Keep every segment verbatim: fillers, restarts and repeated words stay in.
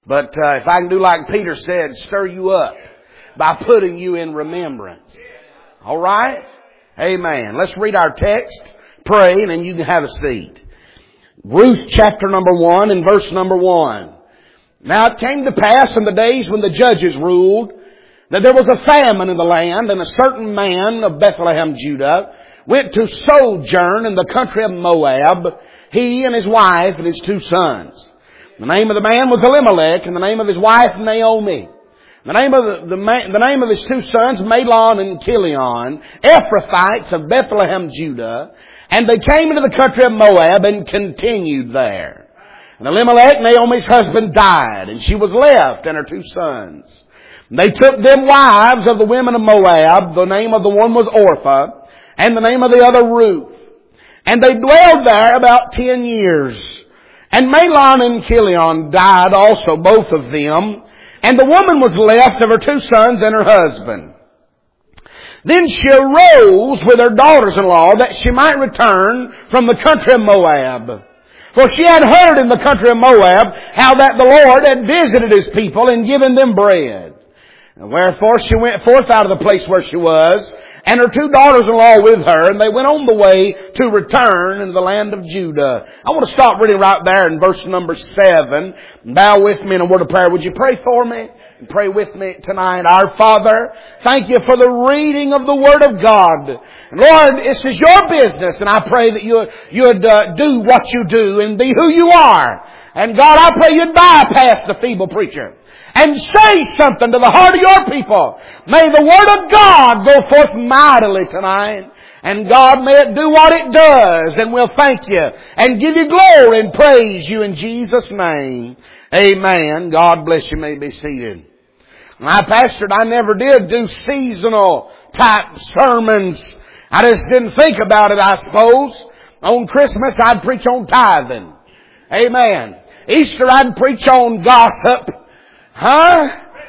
But uh, if I can do like Peter said, stir you up by putting you in remembrance. All right? Amen. Let's read our text, pray, and then you can have a seat. Ruth chapter number one and verse number one. Now it came to pass in the days when the judges ruled that there was a famine in the land, and a certain man of Bethlehem, Judah, went to sojourn in the country of Moab, he and his wife and his two sons. The name of the man was Elimelech, and the name of his wife Naomi. The name of the, the, the name of his two sons, Mahlon and Chilion, Ephrathites of Bethlehem, Judah, and they came into the country of Moab and continued there. And Elimelech, Naomi's husband, died, and she was left and her two sons. And they took them wives of the women of Moab. The name of the one was Orpah, and the name of the other Ruth. And they dwelled there about ten years. And Mahlon and Chilion died also, both of them. And the woman was left of her two sons and her husband. Then she arose with her daughters-in-law that she might return from the country of Moab. For she had heard in the country of Moab how that the Lord had visited His people and given them bread. And wherefore she went forth out of the place where she was, and her two daughters-in-law with her, and they went on the way to return into the land of Judah. I want to stop reading right there in verse number seven. Bow with me in a word of prayer. Would you pray for me? And pray with me tonight. Our Father, thank you for the reading of the Word of God. And Lord, this is your business, and I pray that you, you'd uh, do what you do and be who you are. And God, I pray you'd bypass the feeble preacher and say something to the heart of your people. May the Word of God go forth mightily tonight. And God, may it do what it does. And we'll thank you and give you glory and praise you in Jesus' name. Amen. God bless you. May be seated. When I pastored, I never did do seasonal type sermons. I just didn't think about it, I suppose. On Christmas, I'd preach on tithing. Amen. Easter, I'd preach on gossip. Huh?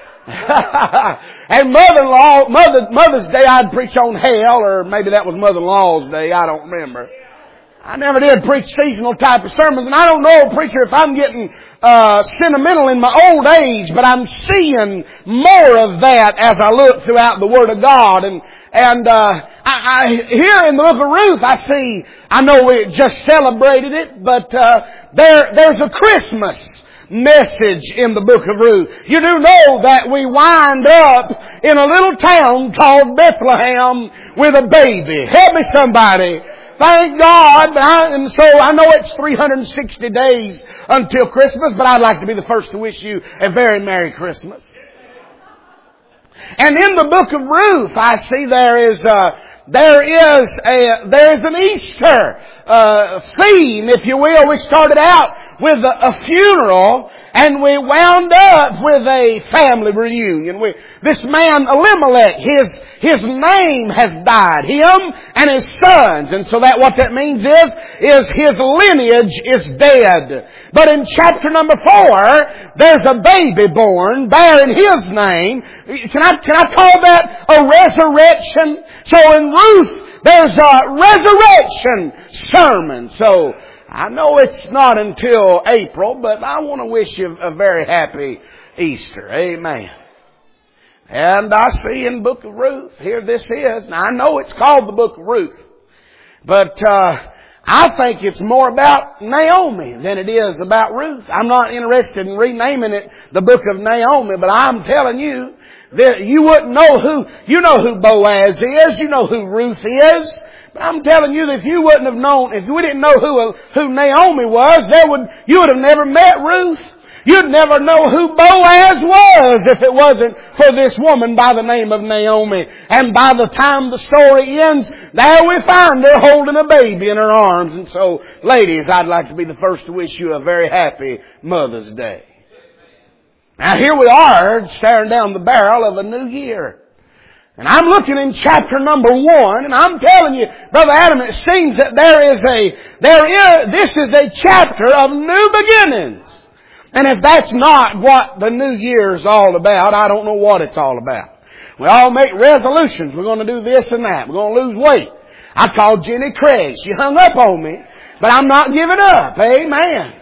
And mother-in-law, Mother, Mother's Day, I'd preach on hell, or maybe that was Mother-in-law's Day, I don't remember. I never did preach seasonal type of sermons, and I don't know, preacher, if I'm getting uh sentimental in my old age, but I'm seeing more of that as I look throughout the Word of God. And and uh I, I here in the book of Ruth, I see, I know we just celebrated it, but uh there there's a Christmas message in the book of Ruth. You do know that we wind up in a little town called Bethlehem with a baby. Help me somebody. Thank God. But I, and so I know it's three hundred sixty days until Christmas, but I'd like to be the first to wish you a very Merry Christmas. And in the book of Ruth, I see there is a, there is a, there is an Easter uh, theme, if you will. We started out with a, a funeral, and we wound up with a family reunion. We, this man Elimelech, his his name has died, him and his sons, and so that what that means is is his lineage is dead. But in chapter number four, there's a baby born bearing his name. Can I can I call that a resurrection? So in Ruth, there's a resurrection sermon. So I know it's not until April, but I want to wish you a very happy Easter. Amen. And I see in the book of Ruth, here this is. Now I know it's called the book of Ruth, but uh I think it's more about Naomi than it is about Ruth. I'm not interested in renaming it the book of Naomi, but I'm telling you that you wouldn't know who, you know who Boaz is, you know who Ruth is. But I'm telling you that if you wouldn't have known, if we didn't know who who Naomi was, there would you would have never met Ruth. You'd never know who Boaz was if it wasn't for this woman by the name of Naomi. And by the time the story ends, there we find her holding a baby in her arms. And so, ladies, I'd like to be the first to wish you a very happy Mother's Day. Now here we are, staring down the barrel of a new year. And I'm looking in chapter number one, and I'm telling you, Brother Adam, it seems that there is a, there is, this is a chapter of new beginnings. And if that's not what the new year is all about, I don't know what it's all about. We all make resolutions. We're going to do this and that. We're going to lose weight. I called Jenny Craig. She hung up on me, but I'm not giving up. Amen.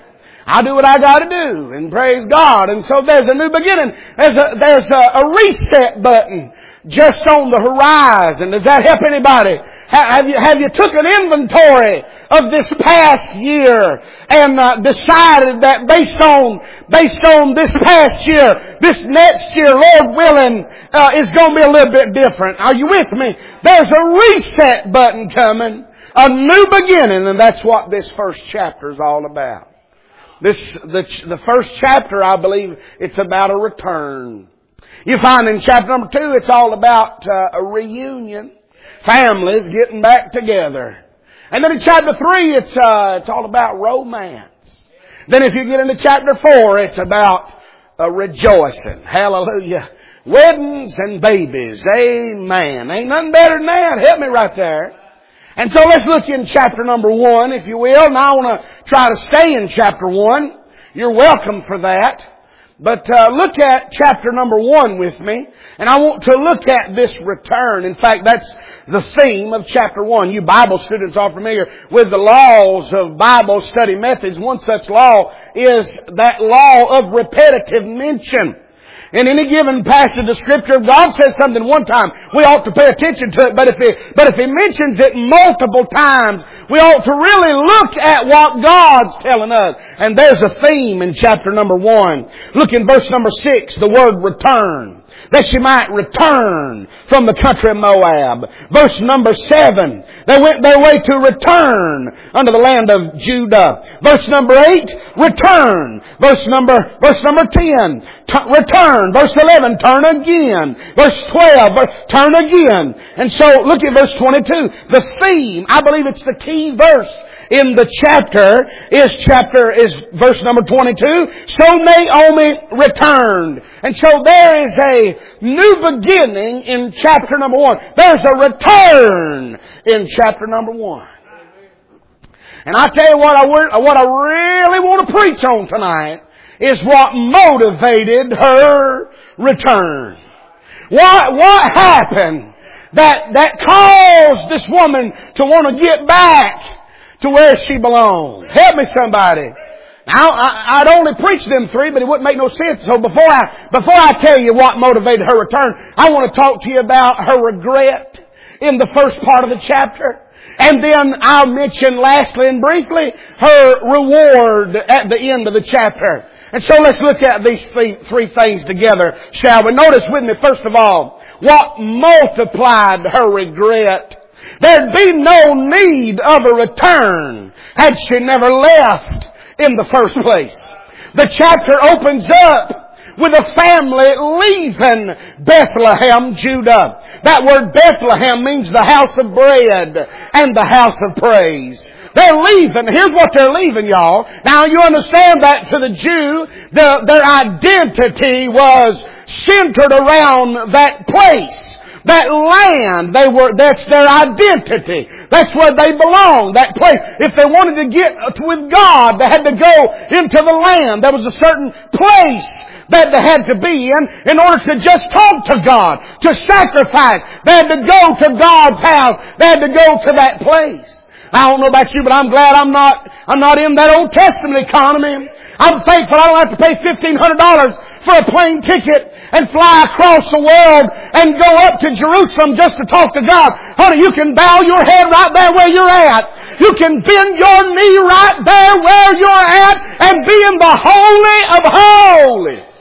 I'll do what I gotta do, and praise God. And so there's a new beginning. There's a, there's a, a reset button just on the horizon. Does that help anybody? Have you, have you took an inventory of this past year and uh, decided that based on, based on this past year, this next year, Lord willing, uh, is going to be a little bit different? Are you with me? There's a reset button coming. A new beginning, and that's what this first chapter is all about. This, the, the first chapter, I believe, it's about a return. You find in chapter number two, it's all about uh, a reunion. Families getting back together. And then in chapter three, it's, uh, it's all about romance. Then if you get into chapter four, it's about uh, rejoicing. Hallelujah. Weddings and babies. Amen. Ain't nothing better than that. Help me right there. And so let's look in chapter number one, if you will. Now I want to try to stay in chapter one. You're welcome for that. But uh, look at chapter number one with me. And I want to look at this return. In fact, that's the theme of chapter one. You Bible students are familiar with the laws of Bible study methods. One such law is that law of repetitive mention. In any given passage of Scripture, if God says something one time, we ought to pay attention to it. But if He, but if He mentions it multiple times, we ought to really look at what God's telling us. And there's a theme in chapter number one. Look in verse number six, the word return. That she might return from the country of Moab. Verse number seven, they went their way to return unto the land of Judah. Verse number eight, return. Verse number, verse number ten, t- return. Verse eleven, turn again. Verse twelve, turn again. And so look at verse twenty-two. The theme, I believe it's the key verse in the chapter, is chapter, is verse number twenty-two. So Naomi returned. And so there is a new beginning in chapter number one. There's a return in chapter number one. And I tell you what I, what I really want to preach on tonight is what motivated her return. What, what happened that, that caused this woman to want to get back to where she belonged? Help me somebody. Now, I, I'd only preach them three, but it wouldn't make no sense. So before I, before I tell you what motivated her return, I want to talk to you about her regret in the first part of the chapter. And then I'll mention lastly and briefly her reward at the end of the chapter. And so let's look at these three, three things together, shall we? Notice with me, first of all, what multiplied her regret. There'd be no need of a return had she never left in the first place. The chapter opens up with a family leaving Bethlehem, Judah. That word Bethlehem means the house of bread and the house of praise. They're leaving. Here's what they're leaving, y'all. Now you understand that to the Jew, the, their identity was centered around that place. That land, they were, that's their identity. That's where they belong, that place. If they wanted to get with God, they had to go into the land. There was a certain place that they had to be in in order to just talk to God, to sacrifice. They had to go to God's house. They had to go to that place. I don't know about you, but I'm glad I'm not, I'm not in that Old Testament economy. I'm thankful I don't have to pay fifteen hundred dollars for a plane ticket and fly across the world and go up to Jerusalem just to talk to God. Honey, you can bow your head right there where you're at. You can bend your knee right there where you're at and be in the Holy of Holies.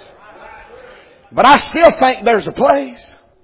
But I still think there's a place.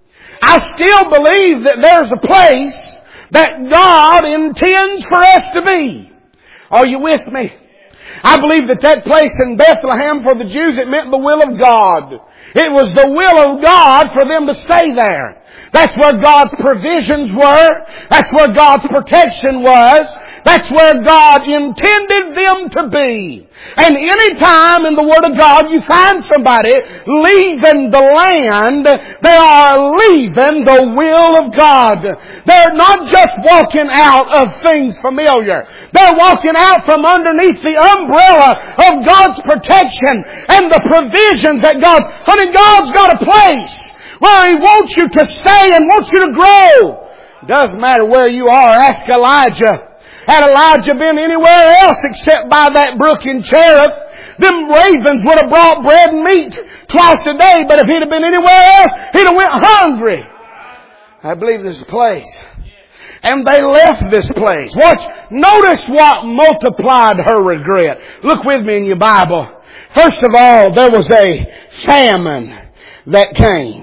I still believe that there's a place that God intends for us to be. Are you with me? I believe that that place in Bethlehem for the Jews, it meant the will of God. It was the will of God for them to stay there. That's where God's provisions were. That's where God's protection was. That's where God intended them to be. And any time in the Word of God you find somebody leaving the land, they are leaving the will of God. They're not just walking out of things familiar. They're walking out from underneath the umbrella of God's protection and the provisions that God's... Honey, God's got a place where He wants you to stay and wants you to grow. Doesn't matter where you are. Ask Elijah. Had Elijah been anywhere else except by that brook in Cherith, Them ravens would have brought bread and meat twice a day, but if he'd have been anywhere else, he'd have went hungry. I believe there's a place. And they left this place. Watch, notice what multiplied her regret. Look with me in your Bible. First of all, there was a famine that came.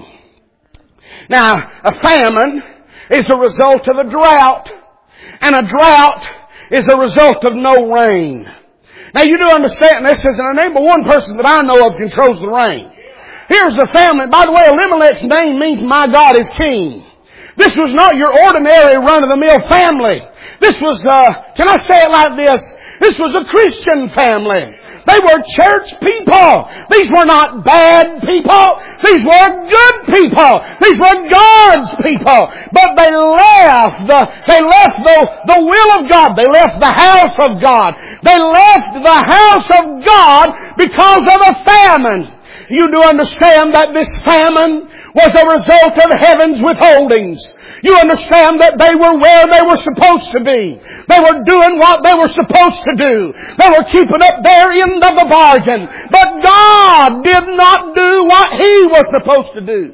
Now, a famine is a result of a drought. And a drought is a result of no rain. Now you do understand this is the name of one person that I know of controls the rain. Here's a family. By the way, Elimelech's name means my God is king. This was not your ordinary run-of-the-mill family. This was, uh, can I say it like this? This was a Christian family. They were church people. These were not bad people. These were good people. These were God's people. But they left the, they left the, the will of God. They left the house of God. They left the house of God because of a famine. You do understand that this famine was a result of heaven's withholdings. You understand that they were where they were supposed to be. They were doing what they were supposed to do. They were keeping up their end of the bargain. But God did not do what He was supposed to do.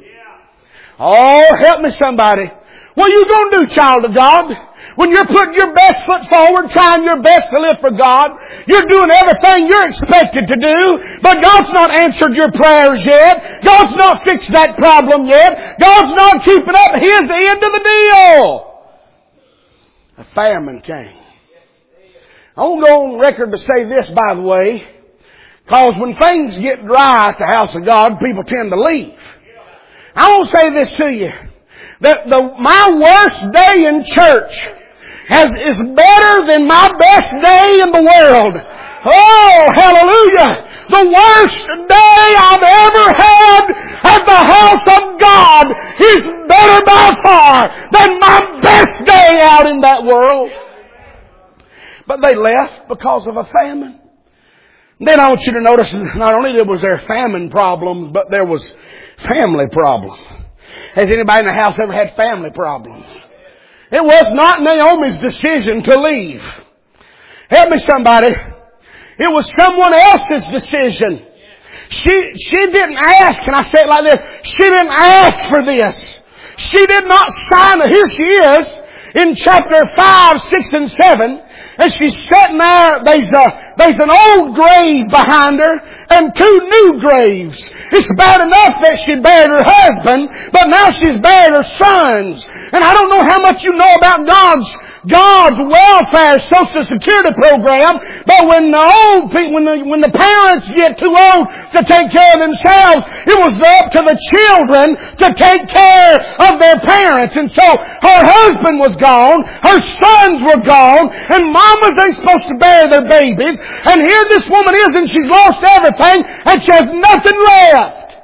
Oh, help me somebody. What are you going to do, child of God? When you're putting your best foot forward, trying your best to live for God, you're doing everything you're expected to do, but God's not answered your prayers yet. God's not fixed that problem yet. God's not keeping up His end of the deal. A famine came. I won't go on record to say this, by the way, because when things get dry at the house of God, people tend to leave. I won't say this to you. That the, my worst day in church has, is better than my best day in the world. Oh, hallelujah. The worst day I've ever had at the house of God is better by far than my best day out in that world. But they left because of a famine. Then I want you to notice not only was there famine problems, but there was family problems. Has anybody in the house ever had family problems? It was not Naomi's decision to leave. Help me somebody. It was someone else's decision. She, she didn't ask, can I say it like this? She didn't ask for this. She did not sign it. Here she is in chapter five, six, and seven. And she's sitting there. There's a, there's an old grave behind her and two new graves. It's bad enough that she buried her husband, but now she's buried her sons. And I don't know how much you know about God's God's welfare Social Security program, but when the old people, when the, when the parents get too old to take care of themselves, it was up to the children to take care of their parents. And so her husband was gone, her sons were gone, and mamas ain't supposed to bury their babies. And here this woman is, and she's lost everything, and she has nothing left.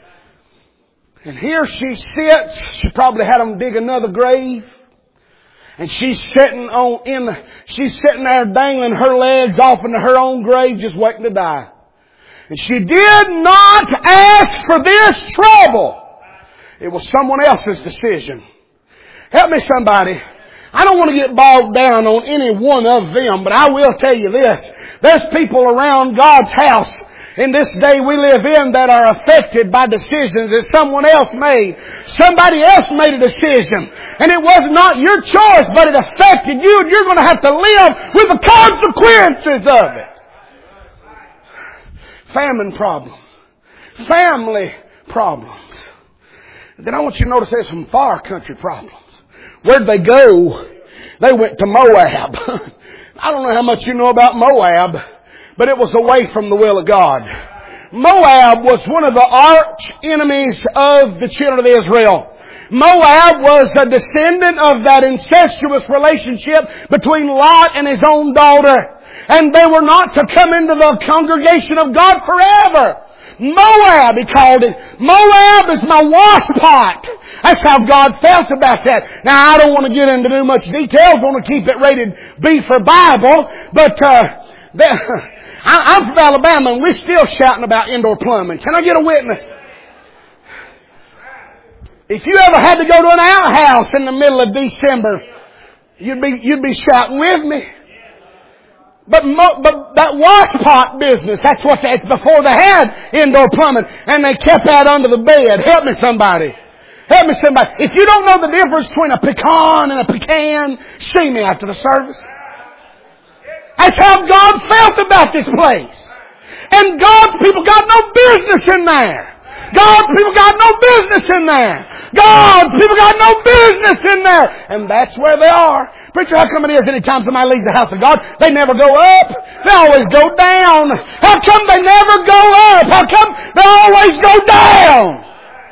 And here she sits. She probably had them dig another grave. And she's sitting on in the, she's sitting there dangling her legs off into her own grave, just waiting to die. And she did not ask for this trouble. It was someone else's decision. Help me somebody. I don't want to get bogged down on any one of them, but I will tell you this. There's people around God's house in this day we live in that are affected by decisions that someone else made. Somebody else made a decision. And it was not your choice, but it affected you, and you're going to have to live with the consequences of it. Famine problems. Family problems. Then I want you to notice there's some far country problems. Where'd they go? They went to Moab. I don't know how much you know about Moab, but it was away from the will of God. Moab was one of the arch enemies of the children of Israel. Moab was a descendant of that incestuous relationship between Lot and his own daughter. And they were not to come into the congregation of God forever. Moab, he called it. Moab is my wash pot. That's how God felt about that. Now, I don't want to get into too much details. I want to keep it rated B for Bible. But, uh, I, I'm from Alabama, and we're still shouting about indoor plumbing. Can I get a witness? If you ever had to go to an outhouse in the middle of December, you'd be, you'd be shouting with me. But, mo- but that wash pot business, that's what they, it's before they had indoor plumbing, and they kept that under the bed. Help me somebody. Help me somebody. If you don't know the difference between a pecan and a pecan, see me after the service. That's how God felt about this place. And God's people got no business in there. God's people got no business in there. God's people got no business in there. And that's where they are. Preacher, how come it is anytime somebody leaves the house of God, they never go up? They always go down. How come they never go up? How come they always go down?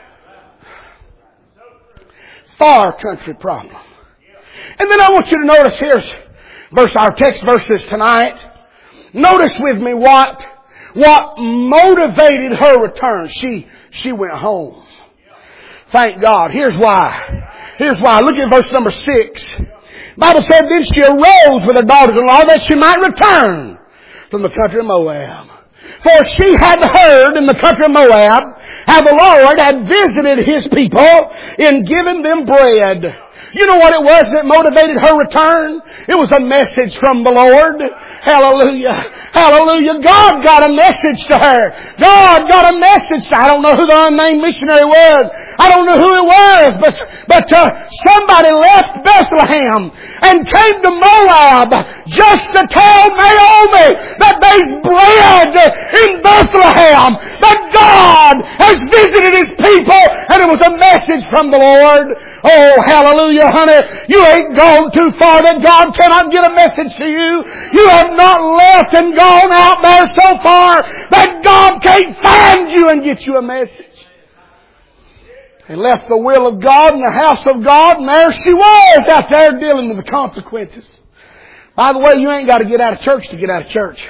Far country problem. And then I want you to notice, here's verse, our text verses tonight. Notice with me what, what motivated her return. She, she went home. Thank God. Here's why. Here's why. Look at verse number six. The Bible said, then she arose with her daughters-in-law that she might return from the country of Moab. For she had heard in the country of Moab how the Lord had visited His people in giving them bread. You know what it was that motivated her return? It was a message from the Lord. Hallelujah. Hallelujah. God got a message to her. God got a message to her. I don't know who the unnamed missionary was. I don't know who it was. But, but uh, somebody left Bethlehem and came to Moab just to tell Naomi that there's bread in Bethlehem. That God has visited His people. And it was a message from the Lord. Oh, hallelujah, honey. You ain't gone too far that God cannot get a message to you. You have not left and gone out there so far that God can't find you and get you a message. They left the will of God in the house of God, and there she was out there dealing with the consequences. By the way, you ain't got to get out of church to get out of church.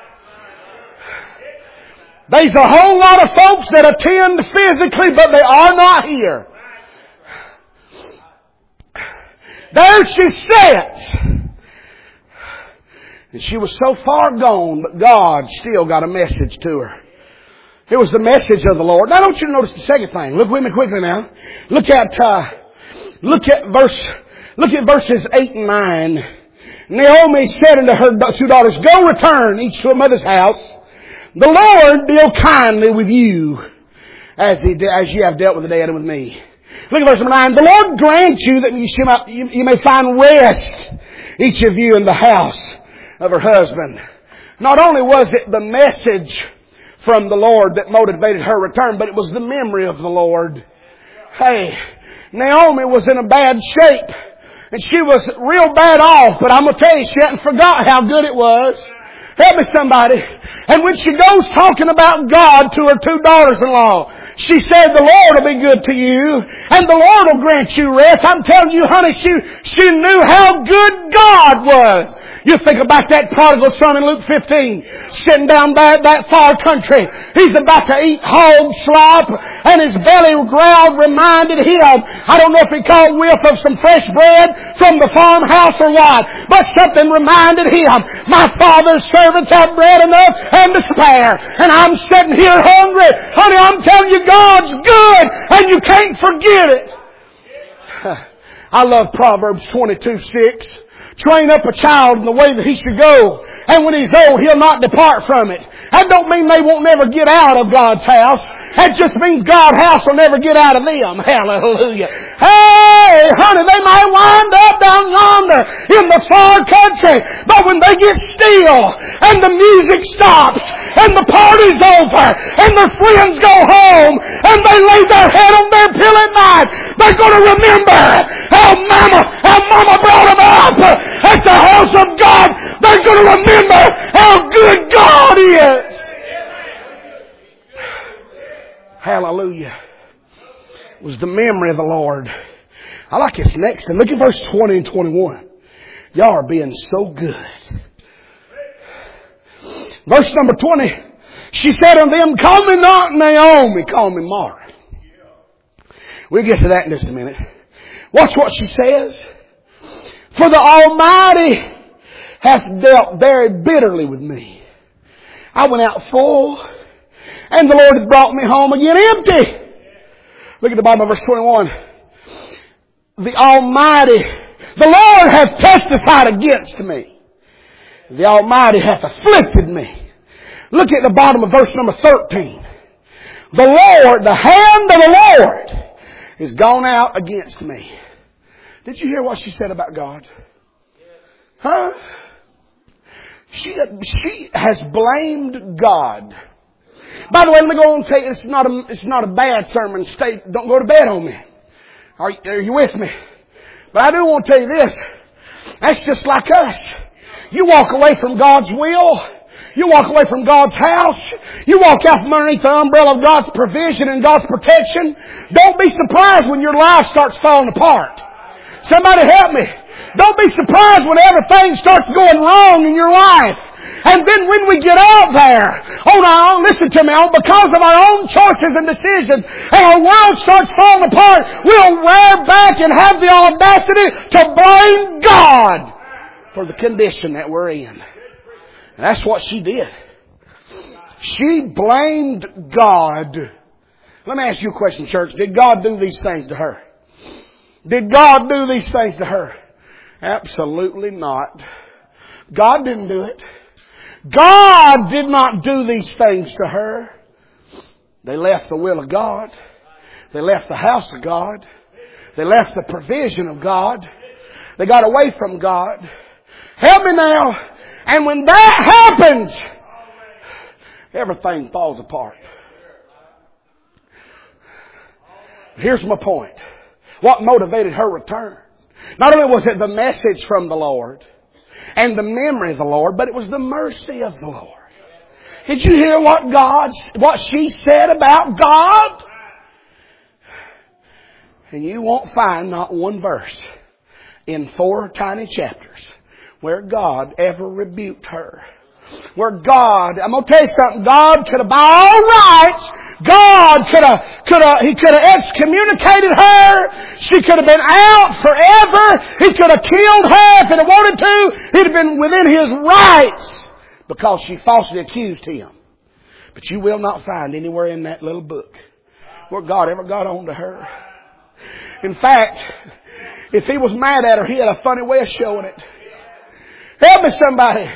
There's a whole lot of folks that attend physically, but they are not here. There she sits. And she was so far gone, but God still got a message to her. It was the message of the Lord. Now I want you to notice the second thing. Look with me quickly now. Look at, uh, look at verse, look at verses eight and nine. Naomi said unto her two daughters, go return each to a mother's house. The Lord deal kindly with you as he, as you have dealt with the dead and with me. Look at verse number nine. The Lord grant you that you, might, you, you may find rest, each of you in the house of her husband. Not only was it the message from the Lord that motivated her return, but it was the memory of the Lord. Hey, Naomi was in a bad shape. And she was real bad off, but I'm going to tell you, she hadn't forgot how good it was. Help me somebody. And when she goes talking about God to her two daughters-in-law, she said, the Lord will be good to you, and the Lord will grant you rest. I'm telling you, honey, she, she knew how good God was. You think about that prodigal son in Luke fifteen, sitting down there at that far country. He's about to eat hog slop, and his belly growled reminded him, I don't know if he caught whiff of some fresh bread from the farmhouse or what, but something reminded him, my father's servants have bread enough and to spare, and I'm sitting here hungry. Honey, I'm telling you, God's good, and you can't forget it. I love Proverbs twenty-two six. Train up a child in the way that he should go, and when he's old, he'll not depart from it. That don't mean they won't never get out of God's house. That just means God's house will never get out of them. Hallelujah. Hey, honey, they might wind up down yonder in the far country, but when they get still, and the music stops, and the party's over, and their friends go home, and they lay their head on their pillow at night, they're going to remember how mama, how mama brought them up at the house of God. They're going to remember how good God is. Hallelujah. It was the memory of the Lord. I like this next. And look at verse twenty and twenty-one. Y'all are being so good. Verse number twenty. She said unto them, call me not Naomi, call me Mara. We'll get to that in just a minute. Watch what she says. For the Almighty hath dealt very bitterly with me. I went out full, and the Lord hath brought me home again empty. Look at the bottom of verse twenty-one. The Almighty, the Lord hath testified against me. The Almighty hath afflicted me. Look at the bottom of verse number thirteen. The Lord, the hand of the Lord is gone out against me. Did you hear what she said about God? Huh? She, she has blamed God. By the way, let me go on and tell you, it's not a, it's not a bad sermon. Stay, don't go to bed on me. Are you, are you with me? But I do want to tell you this. That's just like us. You walk away from God's will. You walk away from God's house. You walk out from underneath the umbrella of God's provision and God's protection. Don't be surprised when your life starts falling apart. Somebody help me. Don't be surprised when everything starts going wrong in your life. And then when we get out there, on our own, listen to me, because of our own choices and decisions, and our world starts falling apart, we'll rear back and have the audacity to blame God for the condition that we're in. And that's what she did. She blamed God. Let me ask you a question, church. Did God do these things to her? Did God do these things to her? Absolutely not. God didn't do it. God did not do these things to her. They left the will of God. They left the house of God. They left the provision of God. They got away from God. Help me now. And when that happens, everything falls apart. Here's my point. What motivated her return? Not only was it the message from the Lord and the memory of the Lord, but it was the mercy of the Lord. Did you hear what God, what she said about God? And you won't find not one verse in four tiny chapters where God ever rebuked her. Where God, I'm going to tell you something, God could have, by all rights, God could have, could have, He could have excommunicated her. She could have been out forever. He could have killed her if He wanted to. He'd have been within His rights because she falsely accused Him. But you will not find anywhere in that little book where God ever got on to her. In fact, if He was mad at her, He had a funny way of showing it. Help me somebody.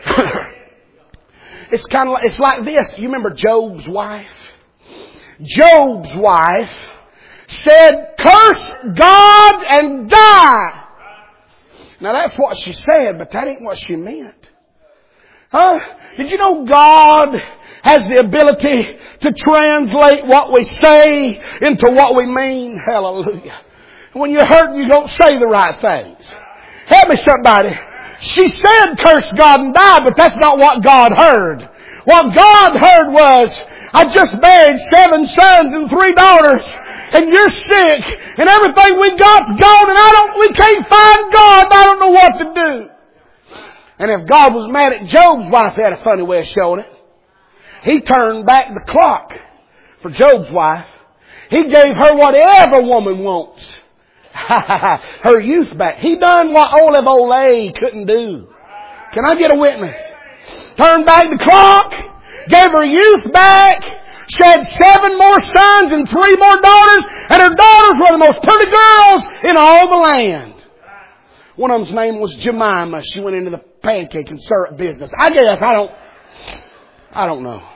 It's kind of like, it's like this. You remember Job's wife? Job's wife said, curse God and die. Now that's what she said, but that ain't what she meant. Huh? Did you know God has the ability to translate what we say into what we mean? Hallelujah. When you're hurting, you don't say the right things. Help me somebody. She said curse God and die, but that's not what God heard. What God heard was, I just married seven sons and three daughters, and you're sick, and everything we got's gone, and I don't, we can't find God, and I don't know what to do. And if God was mad at Job's wife, he had a funny way of showing it. He turned back the clock for Job's wife. He gave her what every woman wants. Her youth back. He done what Olive Olay couldn't do. Can I get a witness? Turned back the clock, gave her youth back. She had seven more sons and three more daughters, and her daughters were the most pretty girls in all the land. One of them's name was Jemima. She went into the pancake and syrup business. I guess I don't. I don't know.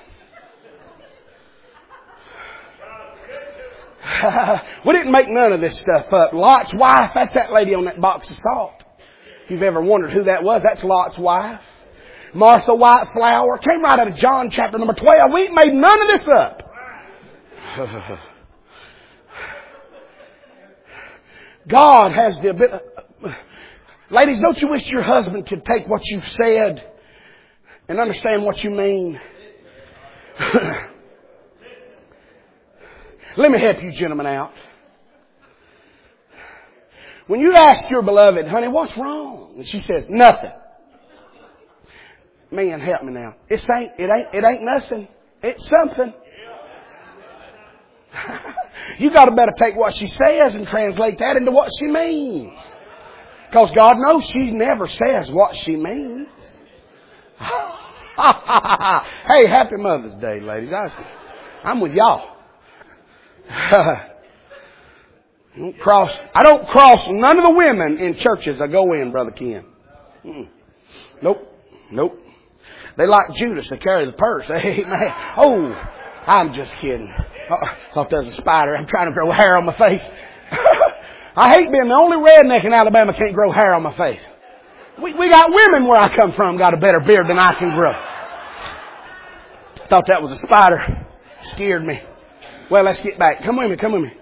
We didn't make none of this stuff up. Lot's wife, that's that lady on that box of salt. If you've ever wondered who that was, that's Lot's wife. Martha White Flower. Came right out of John chapter number twelve. We ain't made none of this up. God has the ability. Ladies, don't you wish your husband could take what you've said and understand what you mean? Let me help you gentlemen out. When you ask your beloved, honey, what's wrong? And she says, nothing. Man, help me now. It ain't, it ain't, it ain't nothing. It's something. You got to better take what she says and translate that into what she means. Because God knows she never says what she means. Hey, happy Mother's Day, ladies. I, I'm with y'all. I don't cross, I don't cross none of the women in churches I go in, Brother Ken. Mm. Nope. Nope. They like Judas. They carry the purse. Amen. Oh, I'm just kidding. Oh, I thought that was a spider. I'm trying to grow hair on my face. I hate being the only redneck in Alabama can't grow hair on my face. We, we got women where I come from got a better beard than I can grow. Thought that was a spider. Scared me. Well, let's get back. Come with me. Come with me.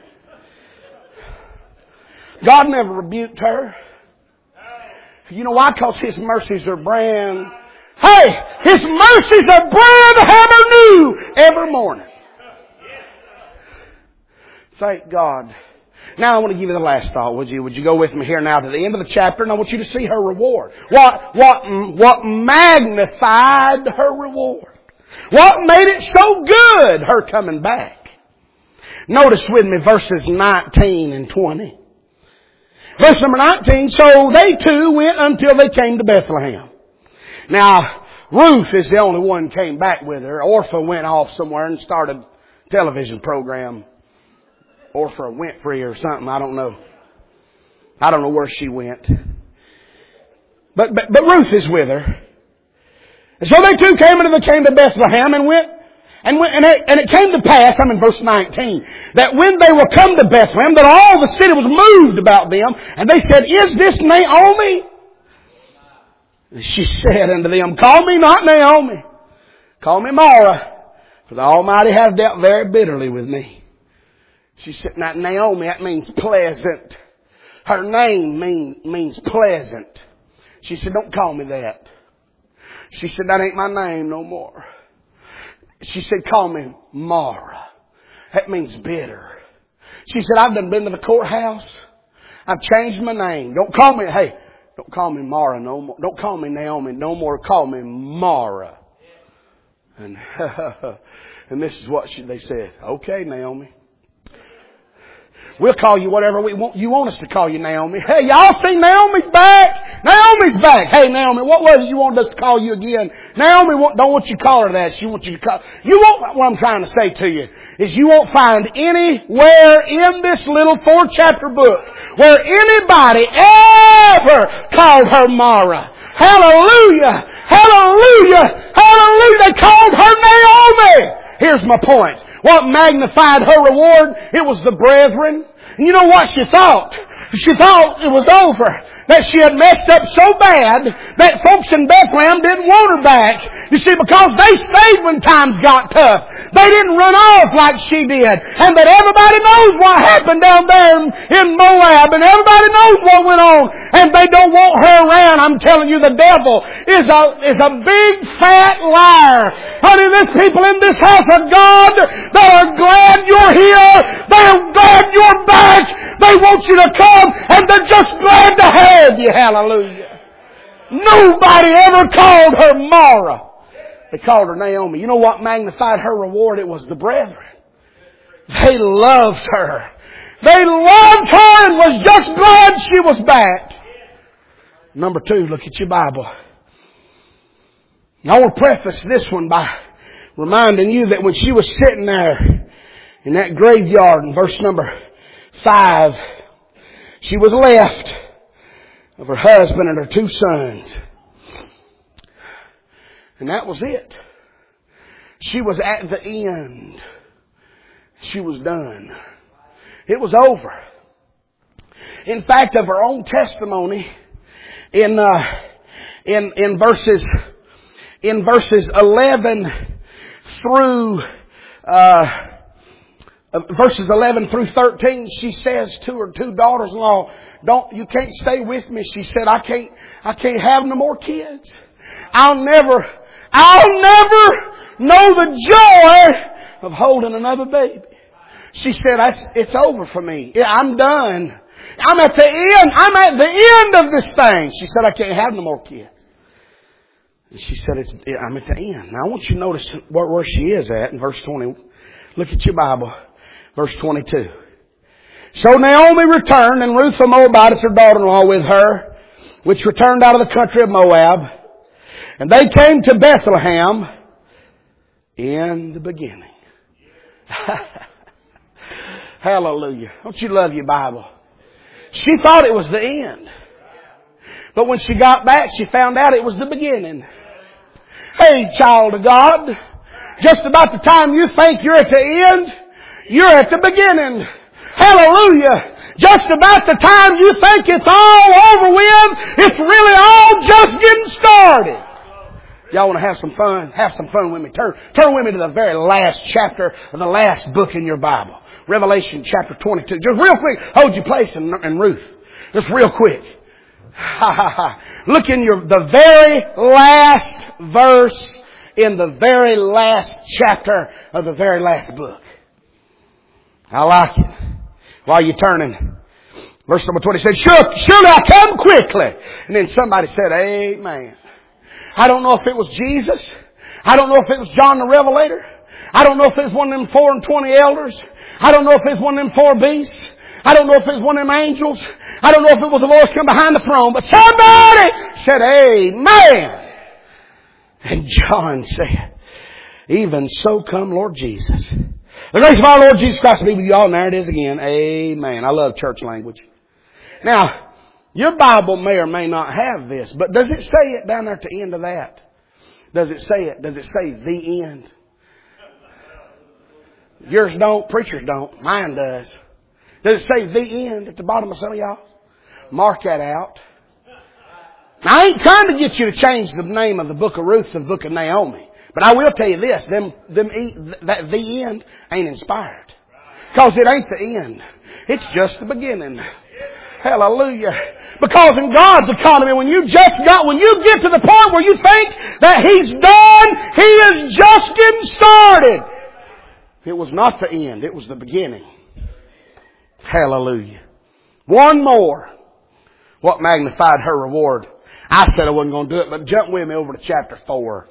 God never rebuked her. You know why? Because His mercies are brand. Hey! His mercies are brand hammer new every morning. Thank God. Now I want to give you the last thought, would you? Would you go with me here now to the end of the chapter? And I want you to see her reward. What, what, what magnified her reward? What made it so good, her coming back? Notice with me verses nineteen and twenty. Verse number nineteen, so they two went until they came to Bethlehem. Now, Ruth is the only one who came back with her. Orpha went off somewhere and started a television program. Orpha Winfrey or something, I don't know. I don't know where she went. But, but, but Ruth is with her. And so they two came into the came to Bethlehem and went, and went, and it, and it came to pass, I'm in verse nineteen, that when they were come to Bethlehem, that all the city was moved about them, and they said, is this Naomi? And she said unto them, call me not Naomi, call me Mara, for the Almighty hath dealt very bitterly with me. She said, now Naomi, that means pleasant. Her name mean, means pleasant. She said, don't call me that. She said, that ain't my name no more. She said, call me Mara. That means bitter. She said, I've done been to the courthouse. I've changed my name. Don't call me, hey, don't call me Mara no more. Don't call me Naomi no more. Call me Mara. And, and this is what she, they said. Okay, Naomi. We'll call you whatever we want. You want us to call you Naomi. Hey, y'all see Naomi's back? Naomi's back. Hey, Naomi, what was it you wanted us to call you again? Naomi don't want you to call her that. She wants you to call. You won't, what I'm trying to say to you is you won't find anywhere in this little four chapter book where anybody ever called her Mara. Hallelujah! Hallelujah! Hallelujah! They called her Naomi! Here's my point. What magnified her reward? It was the brethren. And you know what she thought? She thought it was over. That she had messed up so bad that folks in Bethlehem didn't want her back. You see, because they stayed when times got tough. They didn't run off like she did. And that everybody knows what happened down there in Moab. And everybody knows what went on. And they don't want her around. I'm telling you, the devil is a, is a big fat liar. Honey, there's people in this house of God that are glad you're here. They're glad you're back. They want you to come. And they're just glad to have you. Hallelujah. Nobody ever called her Mara. They called her Naomi. You know what magnified her reward? It was the brethren. They loved her. They loved her and was just glad she was back. Number two, look at your Bible. I want to preface this one by reminding you that when she was sitting there in that graveyard in verse number five, she was left of her husband and her two sons. And that was it. She was at the end. She was done. It was over. In fact, of her own testimony, in uh, in in verses in verses eleven through uh, verses eleven through thirteen, she says to her two daughters-in-law, "Don't you can't stay with me." She said, "I can't I can't have no more kids. I'll never I'll never know the joy of holding another baby." She said, "It's over for me. I'm done. I'm at the end. I'm at the end of this thing." She said, "I can't have no more kids." And she said, it's, "I'm at the end." Now I want you to notice where, where she is at in verse twenty. Look at your Bible. Verse twenty-two. "So Naomi returned, and Ruth the Moabitess, her daughter-in-law, with her, which returned out of the country of Moab. And they came to Bethlehem in the beginning." Hallelujah. Don't you love your Bible? She thought it was the end. But when she got back, she found out it was the beginning. Hey, child of God, just about the time you think you're at the end, you're at the beginning. Hallelujah. Just about the time you think it's all over with, it's really all just getting started. Y'all want to have some fun? Have some fun with me. Turn, turn with me to the very last chapter of the last book in your Bible. Revelation chapter twenty-two. Just real quick, hold your place in, in Ruth. Just real quick. Ha ha ha. Look in your, the very last verse in the very last chapter of the very last book. I like it. While you're turning, verse number twenty said, Surely, surely I come quickly. And then somebody said, Amen. I don't know if it was Jesus. I don't know if it was John the Revelator. I don't know if it was one of them four and twenty elders. I don't know if it was one of them four beasts. I don't know if it was one of them angels. I don't know if it was the voice come behind the throne. But somebody said, Amen. And John said, Even so come Lord Jesus. The grace of our Lord Jesus Christ be with you all. And there it is again. Amen. I love church language. Now, your Bible may or may not have this, but does it say it down there at the end of that? Does it say it? Does it say the end? Yours don't. Preachers don't. Mine does. Does it say the end at the bottom of some of y'all? Mark that out. Now, I ain't trying to get you to change the name of the book of Ruth to the book of Naomi. But I will tell you this, them, them, that the end ain't inspired. Because it ain't the end. It's just the beginning. Hallelujah. Because in God's economy, when you just got, when you get to the point where you think that He's done, He is just getting started. It was not the end. It was the beginning. Hallelujah. One more. What magnified her reward? I said I wasn't going to do it, but jump with me over to chapter four.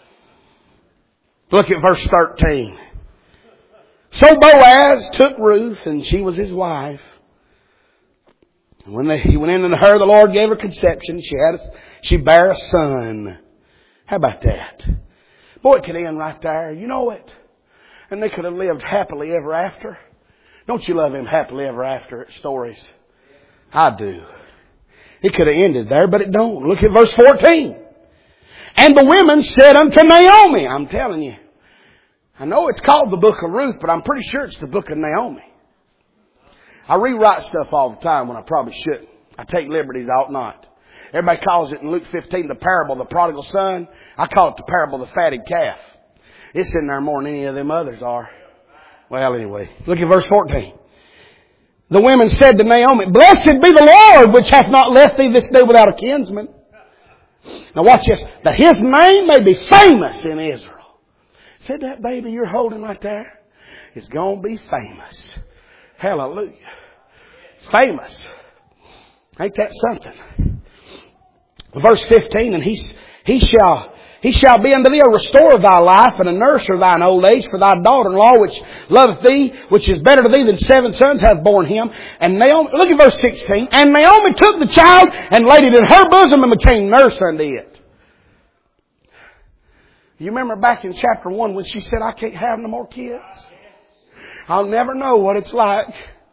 Look at verse thirteen. So Boaz took Ruth, and she was his wife. And when they, he went in to her, the Lord gave her conception. She had a, she bare a son. How about that? Boy, it could end right there. You know it. And they could have lived happily ever after. Don't you love them happily ever after stories? I do. It could have ended there, but it don't. Look at verse fourteen. And the women said unto Naomi, I'm telling you, I know it's called the book of Ruth, but I'm pretty sure it's the book of Naomi. I rewrite stuff all the time when I probably shouldn't. I take liberties I ought not. Everybody calls it in Luke fifteen the parable of the prodigal son. I call it the parable of the fatted calf. It's in there more than any of them others are. Well, anyway, look at verse fourteen. The women said to Naomi, Blessed be the Lord, which hath not left thee this day without a kinsman. Now watch this. That His name may be famous in Israel. Said that baby you're holding right there is going to be famous. Hallelujah. Famous. Ain't that something? Verse fifteen, and he, he shall, he shall be unto thee a restorer of thy life and a nurser of thine old age, for thy daughter-in-law which loveth thee, which is better to thee than seven sons, hath borne him. And Naomi, look at verse sixteen. And Naomi took the child and laid it in her bosom and became nurse unto it. You remember back in chapter one when she said, I can't have no more kids? I'll never know what it's like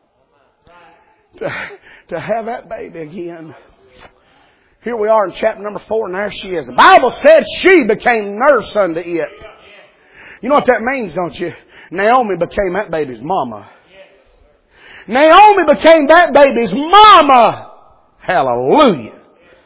to, to have that baby again. Here we are in chapter number four, and there she is. The Bible said she became nurse unto it. You know what that means, don't you? Naomi became that baby's mama. Naomi became that baby's mama. Hallelujah.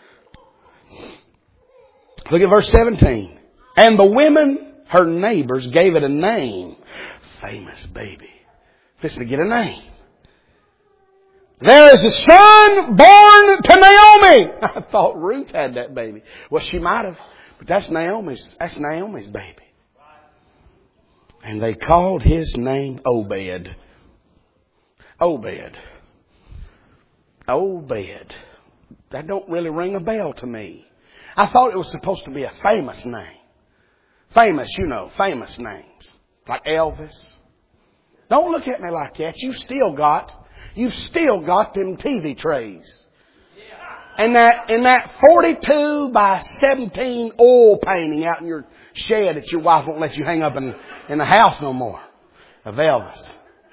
Look at verse seventeen. And the women, her neighbors, gave it a name. Famous baby. Fixing to get a name. There is a son born to Naomi. I thought Ruth had that baby. Well, she might have. But that's Naomi's, that's Naomi's baby. And they called his name Obed. Obed. Obed. That don't really ring a bell to me. I thought it was supposed to be a famous name. Famous, you know, famous names. Like Elvis. Don't look at me like that. You've still got, you've still got them T V trays. And that, and that forty-two by seventeen oil painting out in your shed that your wife won't let you hang up in, in the house no more. Of Elvis.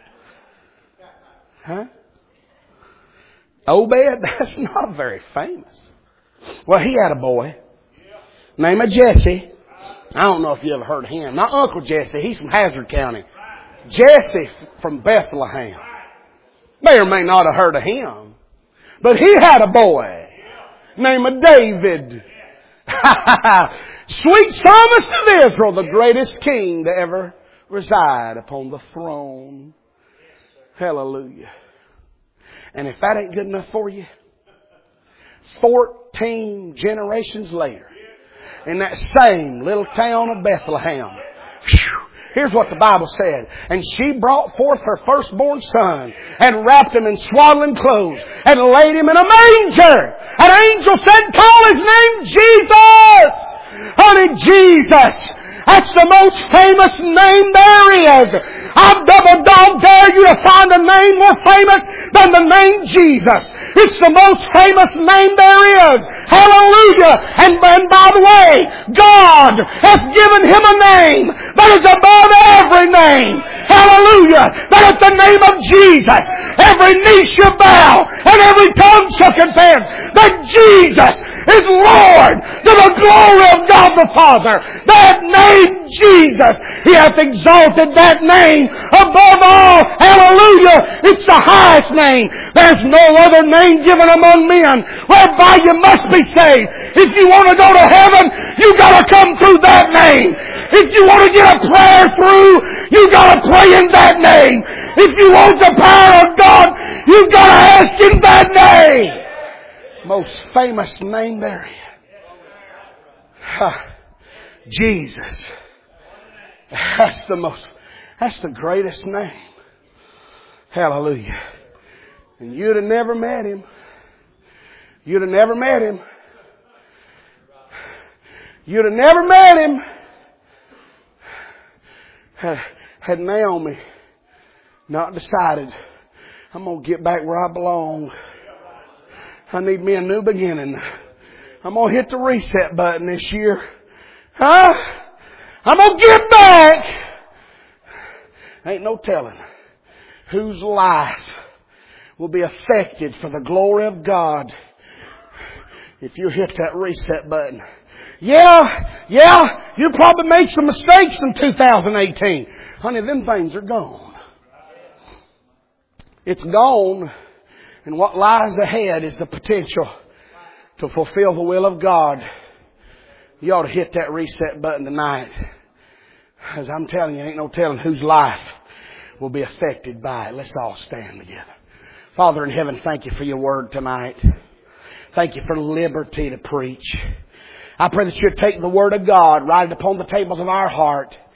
Huh? Obed? That's not very famous. Well, he had a boy named Jesse. I don't know if you ever heard of him. Not Uncle Jesse. He's from Hazard County. Jesse from Bethlehem. May or may not have heard of him. But he had a boy named David. Sweet psalmist of Israel, the greatest king to ever reside upon the throne. Hallelujah. And if that ain't good enough for you, fourteen generations later, in that same little town of Bethlehem, whew, here's what the Bible said. And she brought forth her firstborn son and wrapped him in swaddling clothes and laid him in a manger. An angel said, call his name Jesus. Honey, Jesus. That's the most famous name there is. I've double dog dare you to find a name more famous than the name Jesus. It's the most famous name there is. Hallelujah. And, and by the way, God has given him a name that is above every name. Hallelujah. That at the name of Jesus, every knee shall bow and every tongue shall confess that Jesus is Lord to the glory of God the Father. That name Jesus, He hath exalted that name above all. Hallelujah. It's the highest name. There's no other name given among men whereby you must be saved. If you want to go to heaven, you got to come through that name. If you want to get a prayer through, you got to pray in that name. If you want the power of God, you got to ask in that name. Most famous name there is. Jesus. That's the most, that's the greatest name. Hallelujah. And you'd have never met him. You'd have never met him. You'd have never met him had, had Naomi not decided, I'm going to get back where I belong. I need me a new beginning. I'm going to hit the reset button this year. Huh? I'm going to get back. Ain't no telling whose life will be affected for the glory of God if you hit that reset button. Yeah, yeah, you probably made some mistakes in two thousand eighteen. Honey, them things are gone. It's gone. And what lies ahead is the potential to fulfill the will of God. You ought to hit that reset button tonight. As I'm telling you, ain't no telling whose life will be affected by it. Let's all stand together. Father in heaven, thank you for your word tonight. Thank you for liberty to preach. I pray that you'd take the word of God, write it upon the tables of our heart.